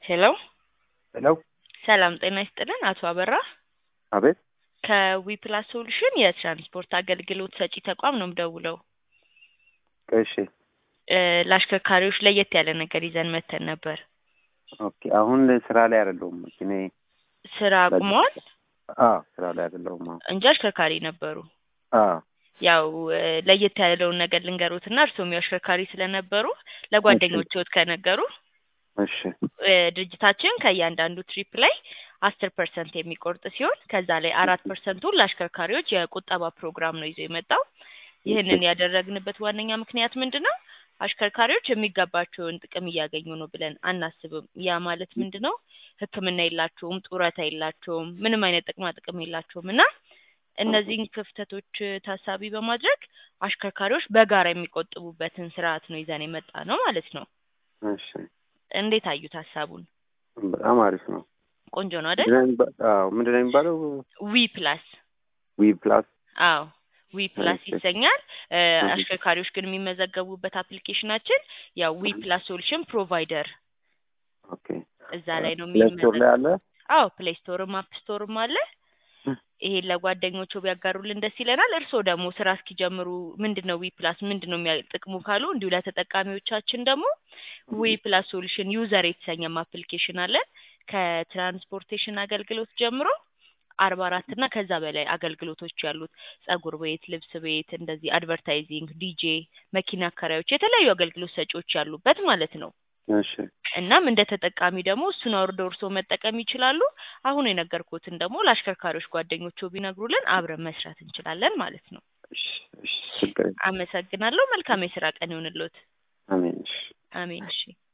ሄሎ ሄሎ ሰላም ጤና ይስጥልን አቶ አበራ አቤት ከዊፕላስ ሶሉሽን የትራንስፖርት አገልግሎት ሰጪ ተቋም ነው የምደውለው። እሺ ለአሽከርካሪዎች ለየት ያለ ነገር ይዘን መተን ነበር። ኦኬ አሁን ስራ ላይ አይደለሁም እኔ ስራ አቁመዋል? ስራ ላይ አይደለሁም እንጂ አሽከርካሪ ነበሩ። አዎ ያው ለየት ያለውን ነገር ልንገሩትና እርሶም አሽከርካሪ ስለነበሩ ለጓደኞችዎት ከነገሩ እሺ ድርጅታችን ከእያንዳንዱ ትሪፕ ላይ 10% የሚቆርጥ ሲሆን ከዛ ላይ 4%ን ለአሽከርካሪዎች የቁጠባ ፕሮግራም ነው ይዞ የመጣው። ይህንን ያደረግንበት ዋነኛ ምክንያት ምንድነው? አሽከርካሪዎች የሚገባቸውን ጥቅም እያገኙ ነው ብለን አናስብም። ያ ማለት ምንድነው? ሕክምና የላቸውም፣ ጡረታ የላቸውም፣ ምንም አይነት ጥቅም የላቸውም እና እነዚህን ክፍተቶች ታሳቢ በማድረግ አሽከርካሪዎች በጋራ የሚቆጥቡበትን ስርዓት ነው ይዘን የመጣ ነው ማለት ነው። እሺ እንዴት አዩት ሀሳቡን? በጣም አሪፍ ነው። ቆንጆ ነው አይደል? ምንድነው የሚባለው? ዊፕላስ አዎ ዊፕላስ ይሰኛል። አሽከርካሪዎች ግን የሚመዘገቡበት አፕሊኬሽናችን ያው ዊፕላስ ሶሉሽን ፕሮቫይደር ኦኬ እዛ ላይ ነው ፕሌይ ስቶር ላይ አለ። አዎ ፕሌይ ስቶርም አፕ ስቶርም አለ። ይሄን ለጓደኞቹ ቢያጋሩልን ደስ ይለናል። እርስዎ ደግሞ ስራ እስኪጀምሩ ምንድነው ዊፕላስ ምንድነው የሚያጥቅሙ ካሉ እንዲሁ ለተጠቃሚዎቻችን ደግሞ ዊፕላስ ሶሉሽን ዩዘር የተሰኘም አፕሊኬሽን አለ። ከትራንስፖርቴሽን አገልግሎት ጀምሮ 44 እና ከዛ በላይ አገልግሎቶች ያሉት ጸጉር ቤት፣ ልብስ ቤት፣ እንደዚህ አድቨርታይዚንግ፣ ዲጄ፣ መኪና አከራዮች የተለያዩ አገልግሎት ሰጪዎች ያሉበት ማለት ነው። እሺ እናም እንደ ተጠቃሚ ደግሞ እሱን አውርደው እርስዎ መጠቀም ይችላሉ። አሁን የነገርኩትን ደግሞ ለአሽከርካሪዎች ጓደኞቹ ቢነግሩልን አብረን መስራት እንችላለን ማለት ነው። እሺ አመሰግናለሁ። መልካም የስራ ቀን ይሁንልዎት። አሜን። አሜን። እሺ